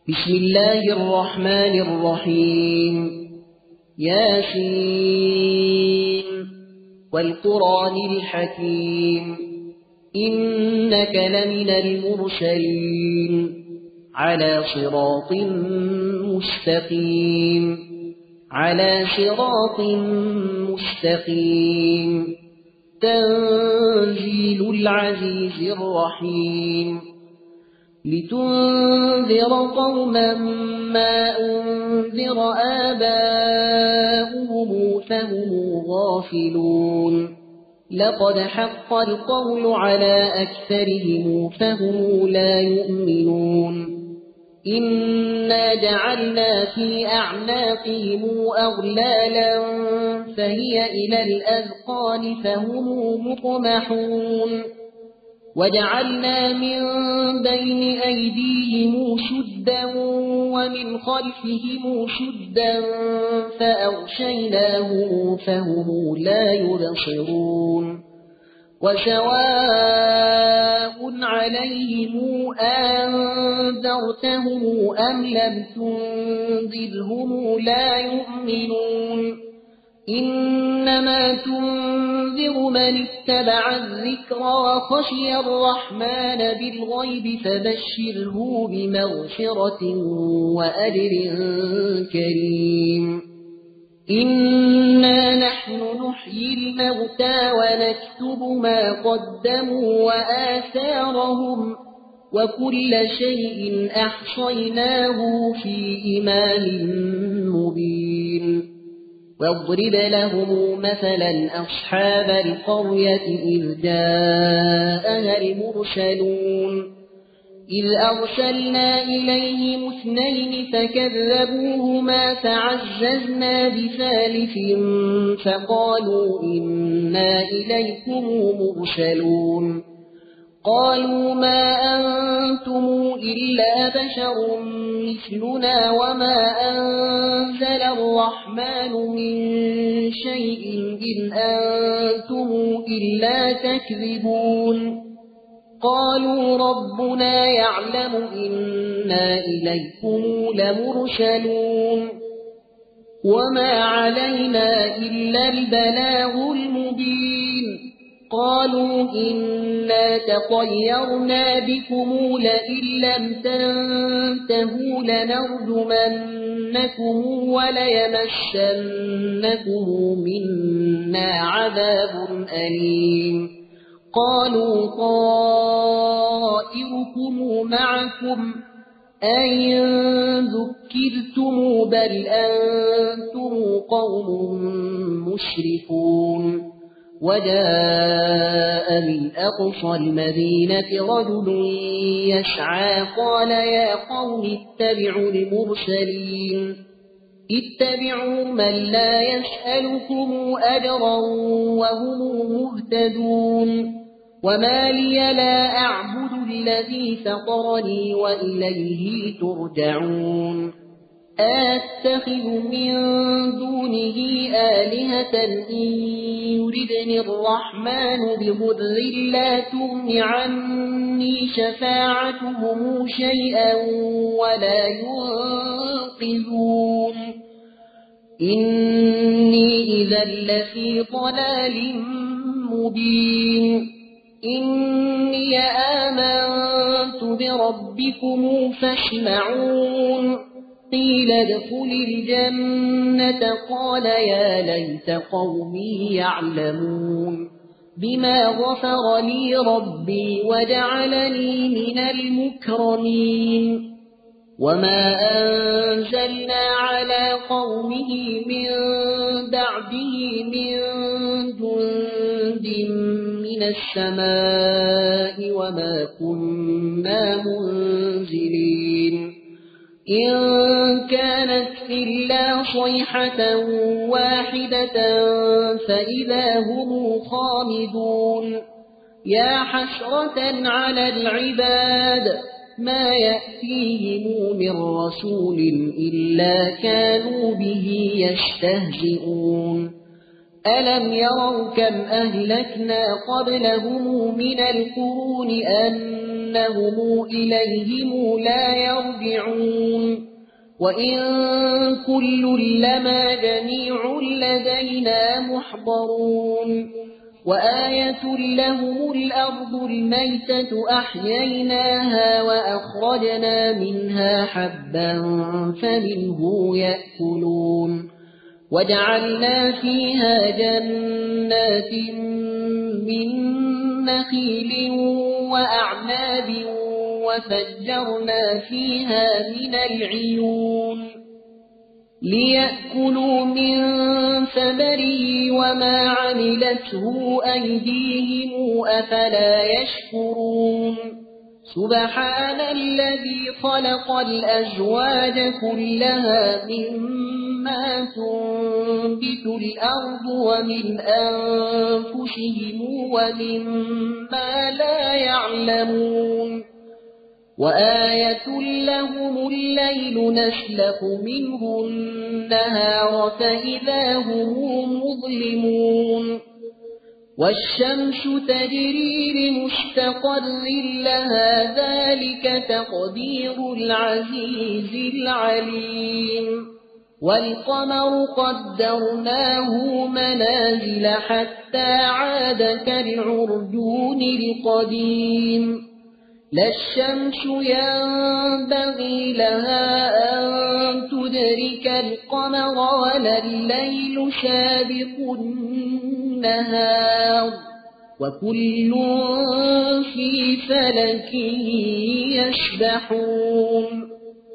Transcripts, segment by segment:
بسم الله الرحمن الرحيم ياسين والقرآن الحكيم إنك لمن المرسلين على صراط مستقيم تنزيل العزيز الرحيم لتنذر قوما ما أنذر آباؤهم فهم غافلون لقد حق القول على أكثرهم فهم لا يؤمنون إنا جعلنا في أعناقهم أغلالا فهي إلى الأذقان فهم مقمحون وجعلنا من بين أيديهم سدا ومن خلفهم سدا فأغشيناهم فهم لا يبصرون وسواء عليهم أنذرتهم أم لم تنذرهم لا يؤمنون إنما تنذر من اتبع الذكر وخشي الرحمن بالغيب فبشره بمغفرة وأجر كريم إنا نحن نحيي الموتى ونكتب ما قدموا وآثارهم وكل شيء أحصيناه في إمام مبين واضرب لهم مثلا أصحاب القرية إذ جاءها المرسلون إذ أرسلنا إليهم اثنين فكذبوهما فعززنا بثالث فقالوا إنا إليكم مرسلون قالوا ما أنتم إلا بشر مثلنا وما أنزل الرحمن من شيء إن أنتم إلا تكذبون قالوا ربنا يعلم إنا إليكم لمرسلون وما علينا إلا البلاغ المبين قالوا إنا تطيرنا بكم لئن لم تنتهوا لنرجمنكم وليمسنكم منا عذاب أليم قالوا طائركم معكم أئن ذكرتم بل أنتم قوم مسرفون وجاء من أقصى المدينة رجل يسعى قال يا قوم اتبعوا المرسلين اتبعوا من لا يسألكم أجرا وهم مهتدون وما لي لا أعبد الذي فطرني وإليه ترجعون أتخذ من دونه آلهة إن يردني الرحمن بضر لا تغن عني شفاعتهم شيئا ولا ينقذون إني إذا لفي ضلال مبين إني آمنت بربكم فاسمعون قيل ادخل الجنة قال يا ليت قومي يعلمون بما غفر لي ربي وجعلني من المكرمين وما أنزلنا على قومه من بعده من جند من السماء وما كنا منزلين إن كانت إلا صيحة واحدة فإذا هم خامدون يا حسرة على العباد ما يأتيهم من رسول إلا كانوا به يستهزئون ألم يروا كم أهلكنا قبلهم من القرون أنهم إليهم لا يرجعون وإن كل لما جميع لدينا محضرون وآية لهم الأرض الميتة أحييناها وأخرجنا منها حبا فمنه يأكلون وجعلنا فيها جنات من نخيل وأعناب وفجرنا فيها من العيون ليأكلوا من ثمره وما عملته أيديهم أفلا يشكرون سبحان الذي خلق الأزواج كلها مما تنبت الأرض ومن أنفسهم ومما لا يعلمون وآية لهم الليل نسلخ منه النهار فإذا هم مظلمون والشمس تجري لمستقر لها ذلك تقدير العزيز العليم والقمر قدرناه منازل حتى عاد كالعرجون القديم لا الشمس ينبغي لها أن تدرك القمر ولا الليل سابق النهار وكل في فلك يسبحون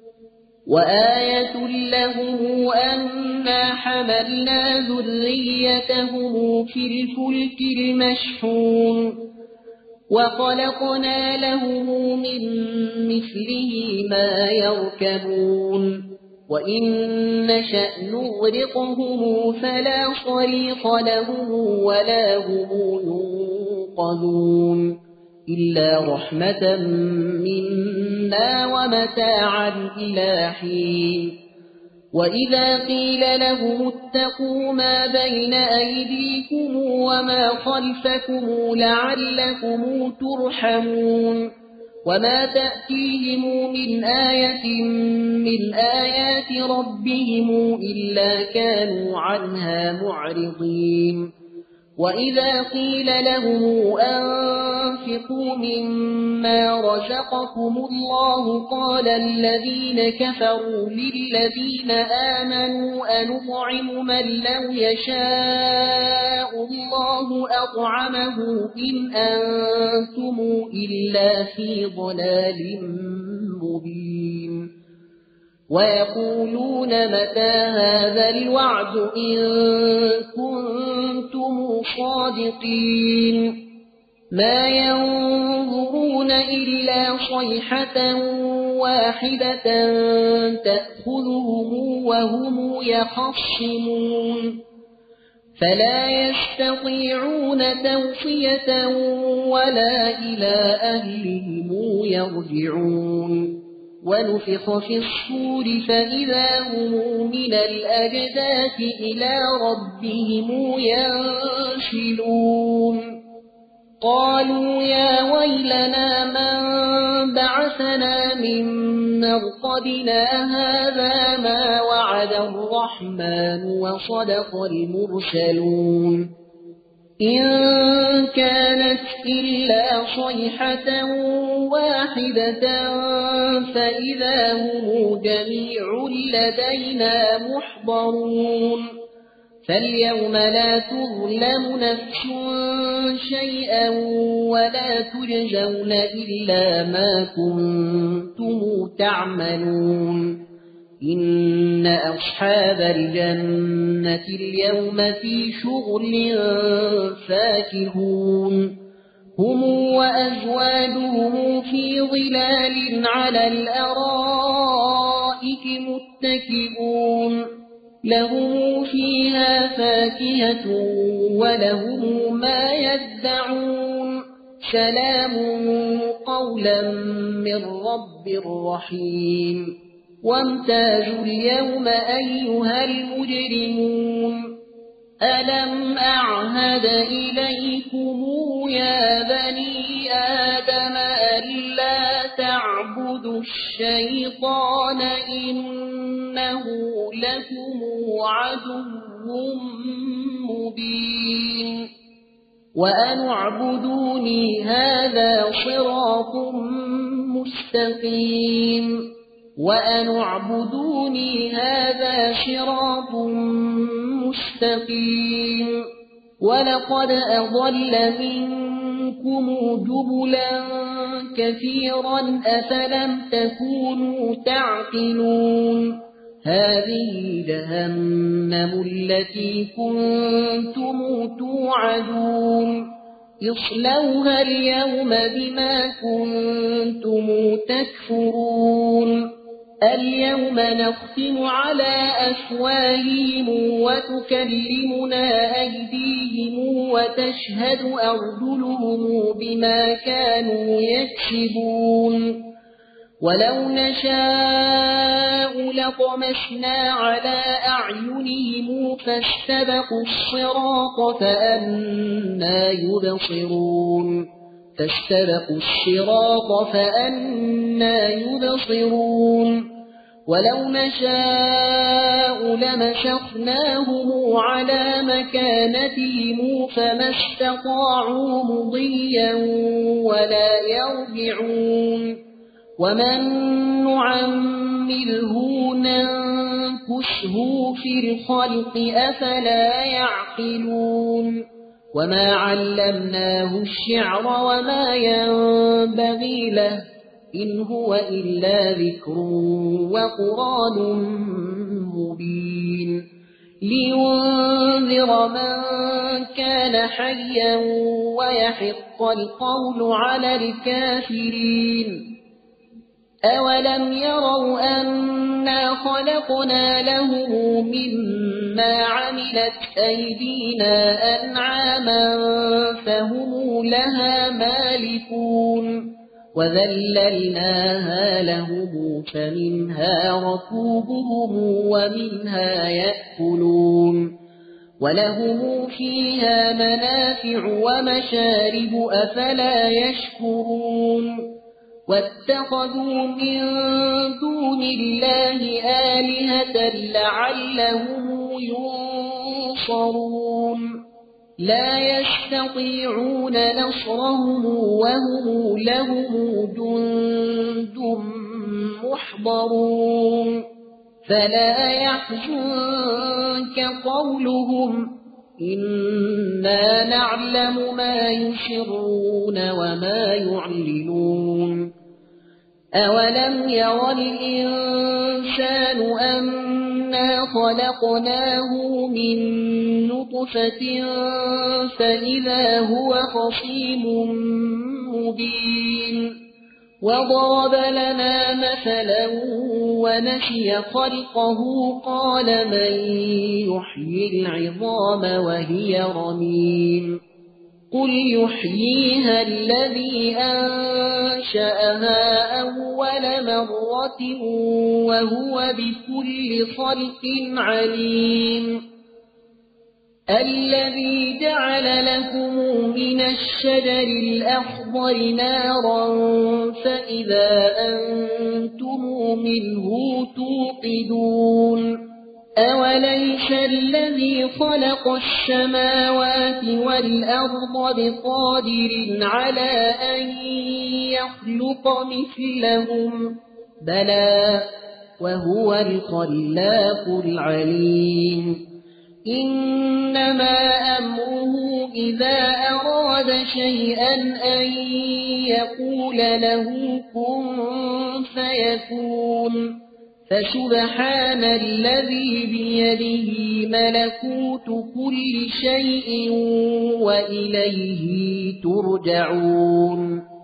وآية لهم أنا حملنا ذريتهم في الفلك المشحون وخلقنا لهم من مثله ما يركبون وإن نشأ نغرقهم فلا صريخ لهم ولا هم ينقذون إلا رحمة منا ومتاعا إلى حين وإذا قيل لهم اتقوا ما بين أيديكم وما خلفكم لعلكم ترحمون وما تأتيهم من آية من آيات ربهم إلا كانوا عنها معرضين وإذا قيل لهم أنفقوا مما رزقكم الله قال الذين كفروا للذين آمنوا أنطعم من لو يشاء الله أطعمه إن أنتم إلا في ضلال مبين ويقولون متى هذا الوعد إن كنتم صادقين ما ينظرون إلا صيحة واحدة تأخذهم وهم يخصمون فلا يستطيعون توصية ولا إلى أهلهم يرجعون ونفخ في الصور فإذا هم من الأجداث إلى ربهم ينسلون قالوا يا ويلنا من بعثنا من مرقدنا هذا ما وعد الرحمن وصدق المرسلون إن كانت إلا صيحة واحدة فإذا هم جميع لدينا محضرون فاليوم لا تظلم نفس شيئا ولا تجزون إلا ما كنتم تعملون إن أصحاب الجنة اليوم في شغل فاكهون هم وأزواجهم في ظلال على الأرائك متكئون لهم فيها فاكهة ولهم ما يدعون سلام قولا من رب رحيم وامتازوا اليوم أيها المجرمون ألم أعهد إليكم يا بني آدم ألا تعبدوا اعبدوا الشيطان إنه لكم عدو مبين وأن اعبدوني هذا صراط مستقيم وأن اعبدوني هذا صراط مستقيم ولقد أضل منكم جبلا كثيرا أفلم تكونوا تعقلون هذه جهنم التي كنتم توعدون اصلوها اليوم بما كنتم تكفرون اليوم نختم على أفواههم وتكلمنا أيديهم وتشهد أرجلهم بما كانوا يكسبون ولو نشاء لطمسنا على أعينهم فاستبقوا الصراط فأنى يبصرون ولو نشاء لمسخناهم على مكانتهم فما استطاعوا مضيا ولا يرجعون ومن نعمره ننكسه في الخلق أفلا يعقلون وما علمناه الشعر وما ينبغي له إن هو إلا ذكر وقرآن مبين لينذر من كان حيا ويحق القول على الكافرين أولم يروا أنا خلقنا لهم مما عملت أيدينا أنعاما فهم لها مالكون وذللناها لهم فمنها ركوبهم ومنها يأكلون ولهم فيها منافع ومشارب أفلا يشكرون واتخذوا من دون الله آلهة لعلهم ينصرون لا يستطيعون نصرهم وهم لهم جند محضرون فلا يحزنك قولهم إنا نعلم ما يسرون وما يعلنون أولم ير الإنسان أنا خلقناه من نطفة فإذا هو خصيم مبين وضرب لنا مثلا ونسي خلقه قال من يحيي العظام وهي رميم قل يحييها الذي أنشأها أول مرة وهو بكل خلق عليم الذي جعل لكم من الشجر الأخضر نارا فإذا أنتم منه توقدون أوليس الذي خلق السماوات والأرض بقادر على أن يخلق مثلهم بلى وهو الخلاق العليم إنما أمره إذا أراد شيئا أن يقول له كن فيكون فسبحان الذي بيده ملكوت كل شيء وإليه ترجعون